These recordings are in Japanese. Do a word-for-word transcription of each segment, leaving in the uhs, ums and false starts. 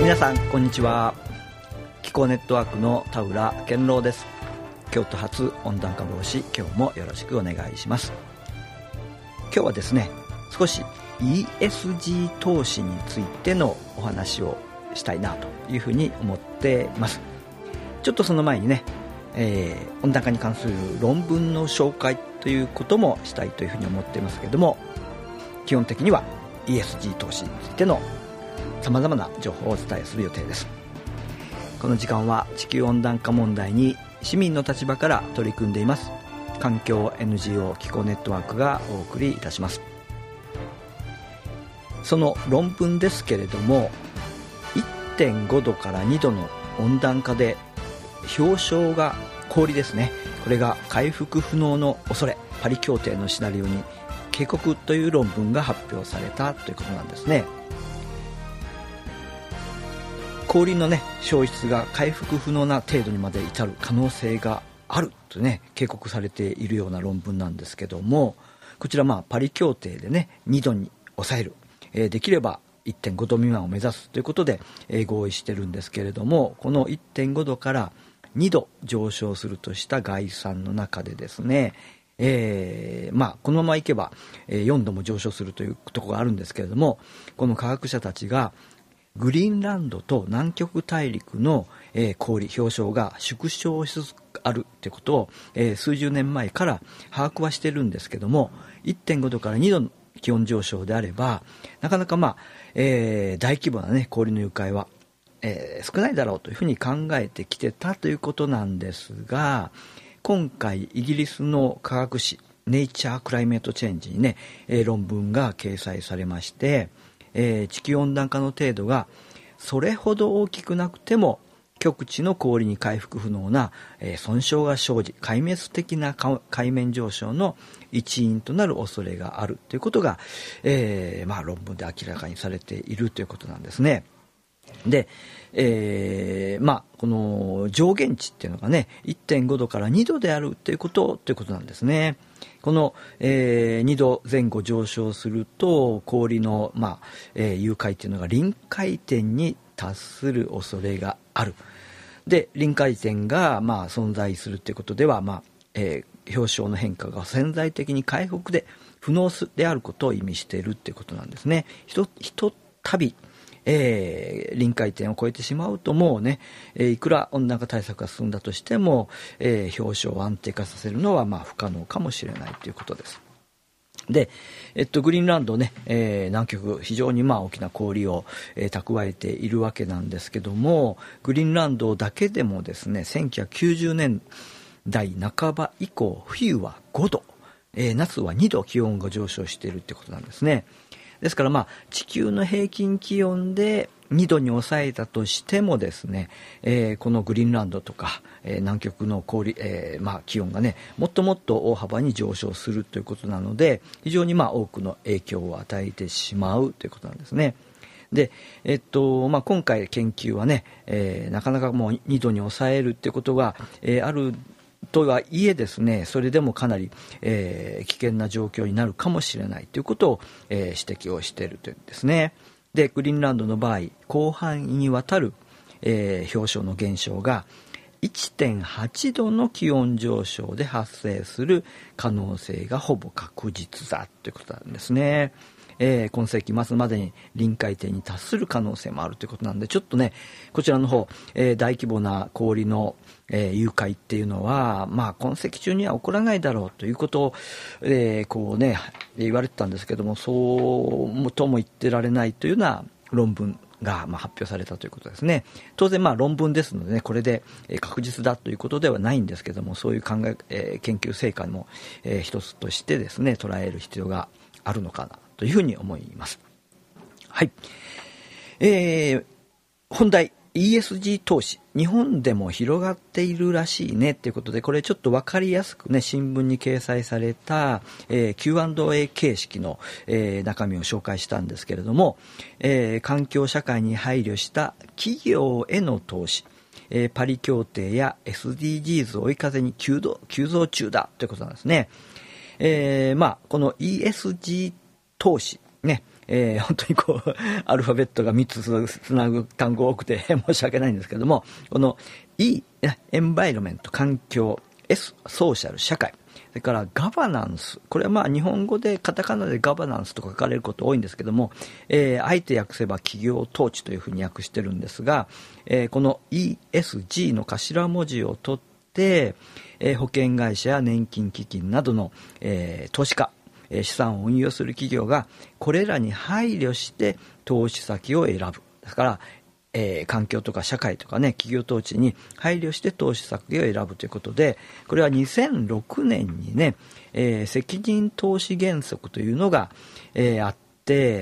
皆さんこんにちは。気候ネットワークの田浦健郎です。京都発温暖化防止、今日もよろしくお願いします。今日はですね、少し イーエスジー 投資についてのお話をしたいなというふうに思っています。ちょっとその前にね、えー、温暖化に関する論文の紹介ということもしたいというふうに思っていますけれども、基本的には イーエスジー 投資についてのさまざまな情報をお伝えする予定です。この時間は地球温暖化問題に市民の立場から取り組んでいます環境 エヌジーオー 気候ネットワークがお送りいたします。その論文ですけれども、 いってんご 度からにどの温暖化で氷床が氷ですね、これが回復不能の恐れ、パリ協定のシナリオに警告という論文が発表されたということなんですね。氷のね消失が回復不能な程度にまで至る可能性があるとね警告されているような論文なんですけども、こちらまあパリ協定でねにどに抑える、えー、できれば いってんご 度未満を目指すということで、えー、合意してるんですけれども、この いってんご 度からにど上昇するとした概算の中でですね、えーまあ、このままいけばよんども上昇するというところがあるんですけれども、この科学者たちがグリーンランドと南極大陸の、えー、氷氷床が縮小しつつあるということを、えー、数十年前から把握はしてるんですけども、 いってんご 度からにどの気温上昇であればなかなか、まあえー、大規模な、ね、氷の融解は、えー、少ないだろうというふうに考えてきてたということなんですが、今回イギリスの科学誌ネイチャークライメートチェンジにね、えー、論文が掲載されまして、えー、地球温暖化の程度がそれほど大きくなくても極地の氷に回復不能な、えー、損傷が生じ壊滅的な海面上昇の一因となる恐れがあるということが、えーまあ、論文で明らかにされているということなんですね。で、えー、まあこの上限値っていうのがね いってんご 度からにどであるということということなんですね。この、えー、にどぜん後上昇すると氷の、まあえー、融解っていうのが臨界点に達する恐れがある。で臨界点が、まあ、存在するということでは、まあえー、氷床の変化が潜在的に回復で不能であることを意味しているということなんですね。ひとひとたびえー、臨界点を超えてしまうともうね、えー、いくら温暖化対策が進んだとしても、えー、氷床を安定化させるのはまあ不可能かもしれないということです。で、えっと、グリーンランドね、えー、南極非常にまあ大きな氷を、えー、蓄えているわけなんですけども、グリーンランドだけでもですねせんきゅうひゃくきゅうじゅうねんだいなかば以降冬はごど、えー、夏はにど気温が上昇しているということなんですね。ですから、まあ、地球の平均気温でにどに抑えたとしてもですね、えー、このグリーンランドとか、えー、南極の氷、えーまあ、気温がねもっともっと大幅に上昇するということなので、非常にまあ多くの影響を与えてしまうということなんですね。で、えっとまあ、今回研究はね、えー、なかなかもうにどに抑えるということが、えー、あるとはいえですね、それでもかなり、えー、危険な状況になるかもしれないということを、えー、指摘をしているというんですね。でグリーンランドの場合広範囲にわたる、えー、氷床の減少が いってんはち 度の気温上昇で発生する可能性がほぼ確実だということなんですね。えー、今世紀末までに臨界点に達する可能性もあるということなんで、ちょっとねこちらの方、えー、大規模な氷の、えー、融解っていうのは、まあ、今世紀中には起こらないだろうということを、えー、こうね言われてたんですけども、そうとも言ってられないというような論文が、まあ、発表されたということですね。当然まあ論文ですのでね、これで確実だということではないんですけども、そういう考え、えー、研究成果も、えー、一つとしてですね捉える必要があるのかなというふうに思います。はい、えー、本題 イーエスジー 投資、日本でも広がっているらしいねということで、これちょっと分かりやすくね新聞に掲載された、えー、キューアンドエー 形式の、えー、中身を紹介したんですけれども、えー、環境社会に配慮した企業への投資、えー、パリ協定や エスディージーズ を追い風に急増、急増中だということなんですね。えーまあ、この イーエスジー 投資ね、 えー、本当にこうアルファベットがみっつつなぐ単語多くて申し訳ないんですけども、この E、エンバイロメント、環境、S、ソーシャル、社会、それからガバナンス、これはまあ日本語でカタカナでガバナンスと書かれること多いんですけども、えー、あえて訳せば企業統治というふうに訳してるんですが、えー、この イーエスジー の頭文字を取って、えー、保険会社や年金基金などの、えー、投資家、えー、資産を運用する企業がこれらに配慮して投資先を選ぶ。だからえー、環境とか社会とかね、企業統治に配慮して投資先を選ぶということで、これはにせんろくねんにね、えー、責任投資原則というのが、えー、あって、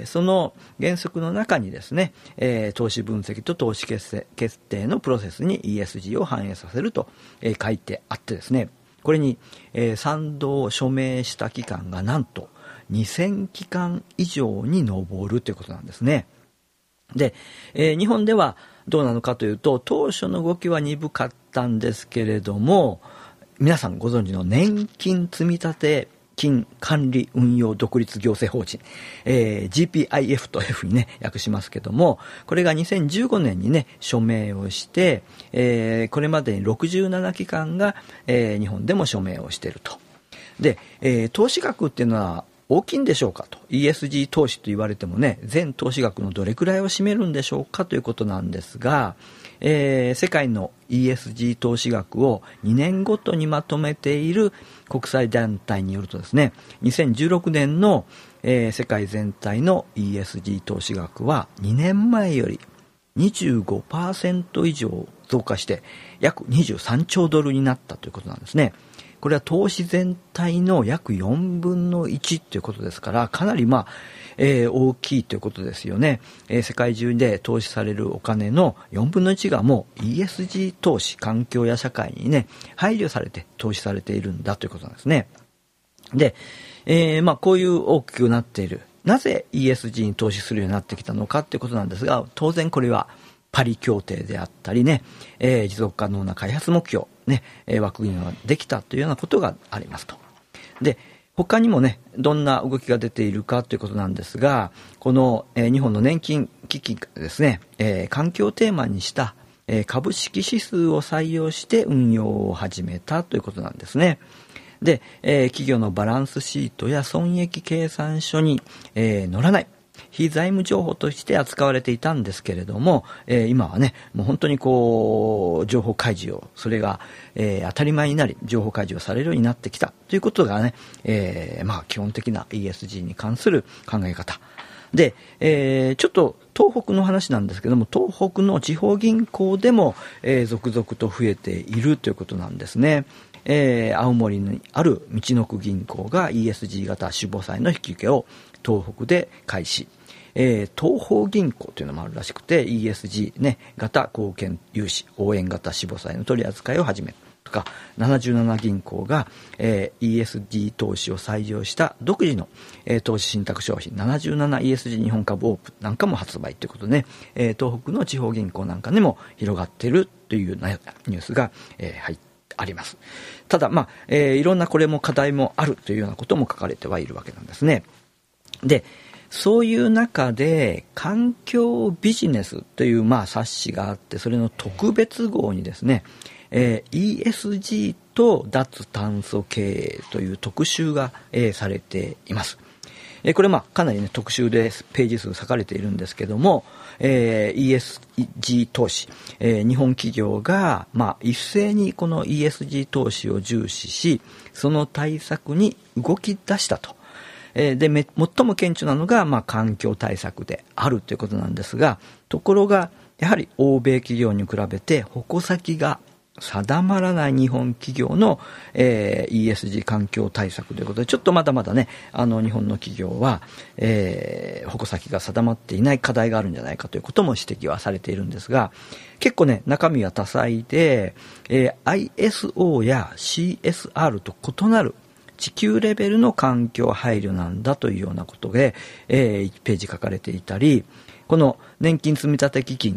その原則の中にですね、えー、投資分析と投資決定、決定のプロセスに イーエスジー を反映させると、えー、書いてあってですね、これに、えー、賛同署名した機関がなんとにせんきかん以上に上るということなんですね。で、えー、日本ではどうなのかというと、当初の動きは鈍かったんですけれども、皆さんご存知の年金積立金管理運用独立行政法人、えー、ジーピーアイエフ というふうにね訳しますけども、これがにせんじゅうごねんにね署名をして、えー、これまでにろくじゅうななきかんが、えー、日本でも署名をしていると。で、えー、投資額っていうのは大きいんでしょうかと。 イーエスジー 投資と言われてもね、全投資額のどれくらいを占めるんでしょうかということなんですが、えー、世界の イーエスジー 投資額をにねんごとにまとめている国際団体によるとですね、にせんじゅうろくねんの、えー、世界全体の イーエスジー 投資額はにねんまえより にじゅうごパーセント 以上増加して約にじゅうさんちょうドルになったということなんですね。これは投資全体の約よんぶんのいちということですから、かなりまあ、えー、大きいということですよね。えー、世界中で投資されるお金のよんぶんのいちがもう イーエスジー 投資、環境や社会にね、配慮されて投資されているんだということなんですね。で、えー、まあこういう大きくなっている。なぜ イーエスジー に投資するようになってきたのかということなんですが、当然これはパリ協定であったりね、えー、持続可能な開発目標、ね、えー、枠組みができたというようなことがありますと。で、他にもね、どんな動きが出ているかということなんですが、この、えー、日本の年金基金がですね、えー、環境をテーマにした、えー、株式指数を採用して運用を始めたということなんですね。で、えー、企業のバランスシートや損益計算書に、えー、載らない非財務情報として扱われていたんですけれども、えー、今はね、もう本当にこう情報開示を、それが、えー、当たり前になり情報開示をされるようになってきたということがね、えー、まあ基本的な イーエスジー に関する考え方で、えー、ちょっと東北の話なんですけども、東北の地方銀行でも、えー、続々と増えているということなんですね。えー、青森にあるみちのく銀行が イーエスジー 型種母債の引き受けを東北で開始、えー、東方銀行というのもあるらしくて イーエスジー、ね、型貢献融資応援型種母債の取り扱いを始めるとか、ななじゅうなな銀行が、えー、イーエスジー 投資を採用した独自の、えー、投資信託商品 ななじゅうななイーエスジー 日本株オープンなんかも発売ということで、ね、えー、東北の地方銀行なんかにも広がっているというニュースが、えー、入ってあります。ただ、まあえー、いろんなこれも課題もあるというようなことも書かれてはいるわけなんですね。で、そういう中で環境ビジネスという、まあ、冊子があって、それの特別号にですね、えー、イーエスジー と脱炭素経営という特集が、えー、されています。えー、これまあかなりね特集でページ数割かれているんですけども、えー、イーエスジー 投資、えー、日本企業が、まあ、一斉にこの イーエスジー 投資を重視し、その対策に動き出したと。えー、でめ最も顕著なのが、まあ、環境対策であるということなんですが、ところがやはり欧米企業に比べて矛先が定まらない日本企業の、えー、イーエスジー 環境対策ということで、ちょっとまだまだね、あの日本の企業は、えー、矛先が定まっていない課題があるんじゃないかということも指摘はされているんですが、結構ね中身は多彩で、えー、アイエスオー や シーエスアール と異なる地球レベルの環境配慮なんだというようなことで、えー、いちページ書かれていたり、この年金積立基金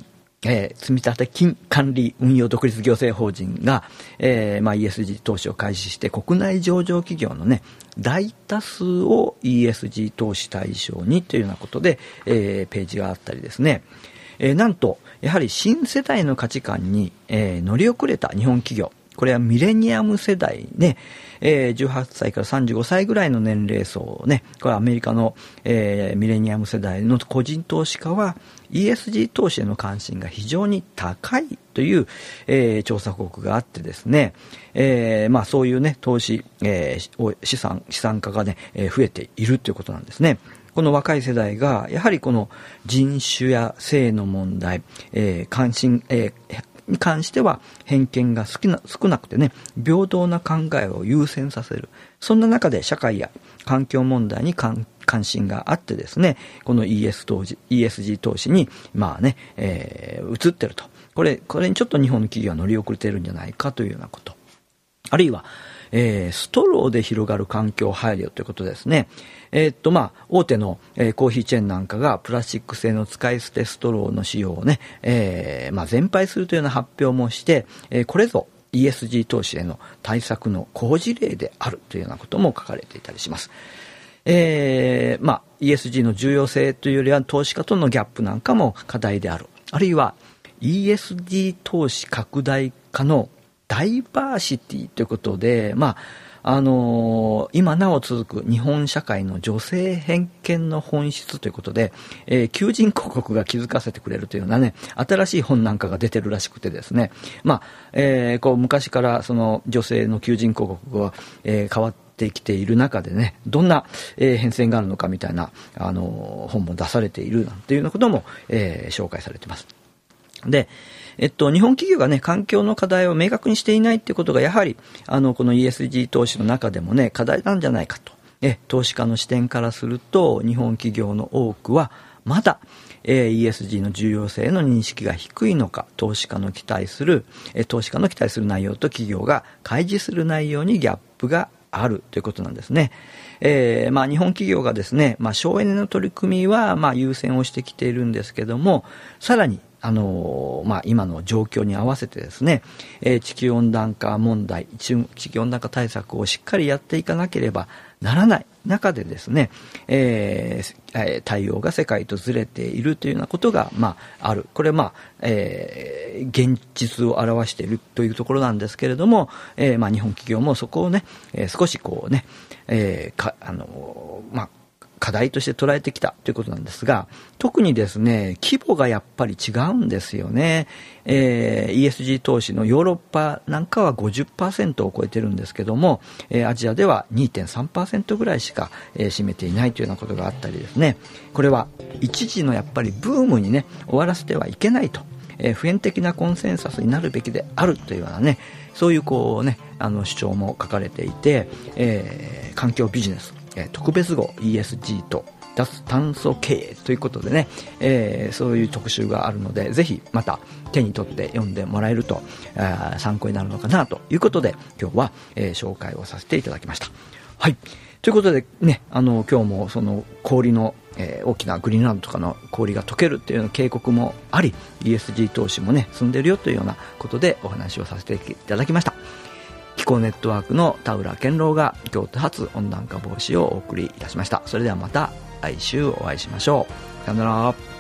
えー、積立金管理運用独立行政法人が、えーまあ、イーエスジー 投資を開始して国内上場企業のね大多数を イーエスジー 投資対象にというようなことで、えー、ページがあったりですね、えー、なんとやはり新世代の価値観に、えー、乗り遅れた日本企業、これはミレニアム世代ね、えー、じゅうはっさいからさんじゅうごさいぐらいの年齢層ね、これはアメリカの、えー、ミレニアム世代の個人投資家は イーエスジー 投資への関心が非常に高いという、えー、調査報告があってですね、えー、まあそういうね投資、えー、資産資産家がね、えー、増えているということなんですね。この若い世代がやはりこの人種や性の問題、えー、関心、えーに関しては偏見が少な、少なくてね平等な考えを優先させる、そんな中で社会や環境問題に関心があってですね、この イーエス 投資 イーエスジー 投資にまあね、えー、移ってると、これこれにちょっと日本の企業は乗り遅れているんじゃないかというようなこと、あるいはえー、ストローで広がる環境配慮ということですね。えー、っとまあ大手の、えー、コーヒーチェーンなんかがプラスチック製の使い捨てストローの使用をね、えー、まあ全廃するというような発表もして、えー、これぞ イーエスジー 投資への対策の好事例であるというようなことも書かれていたりします。えー、まあ イーエスジー の重要性というよりは投資家とのギャップなんかも課題である、あるいは イーエスジー 投資拡大化のダイバーシティということで、まああのー、今なお続く日本社会の女性偏見の本質ということで、えー、求人広告が気づかせてくれるというようなね新しい本なんかが出てるらしくてですね、まあえー、こう昔からその女性の求人広告が、えー、変わってきている中でね、どんな、えー、変遷があるのかみたいな、あのー、本も出されているなんていうようなことも、えー、紹介されています。でえっと、日本企業がね環境の課題を明確にしていないっていうことがやはりあのこの イーエスジー 投資の中でもね課題なんじゃないかと、え投資家の視点からすると日本企業の多くはまだ、えー、イーエスジー の重要性の認識が低いのか、投資家の期待する、え投資家の期待する内容と企業が開示する内容にギャップがあるということなんですね。えーまあ、日本企業がですね、まあ、省エネの取り組みはまあ優先をしてきているんですけども、さらにあのーまあ、今の状況に合わせてですね、えー、地球温暖化問題、地球温暖化対策をしっかりやっていかなければならない中でですね、えー、対応が世界とずれているというようなことが、まあ、ある。これは、まあえー、現実を表しているというところなんですけれども、えーまあ、日本企業もそこをね、えー、少しこうね、えーかあのーまあ課題として捉えてきたということなんですが、特にですね規模がやっぱり違うんですよね。えー、イーエスジー 投資のヨーロッパなんかは ごじゅっパーセント を超えてるんですけども、えー、アジアでは にてんさんパーセント ぐらいしか、えー、占めていないというようなことがあったりですね、これは一時のやっぱりブームにね終わらせてはいけないと、えー、普遍的なコンセンサスになるべきであるというようなね、そういうこうねあの主張も書かれていて、えー、環境ビジネス特別号 イーエスジー と脱炭素経営ということでね、えー、そういう特集があるのでぜひまた手に取って読んでもらえると参考になるのかなということで今日は、えー、紹介をさせていただきました。はい、ということでね、あの今日もその氷の、えー、大きなグリーンランドとかの氷が溶けるっていうような警告もあり イーエスジー 投資もね進んでるよというようなことでお話をさせていただきました。気候ネットワークの田浦健郎が京都発温暖化防止をお送りいたしました。それではまた来週お会いしましょう。さよなら。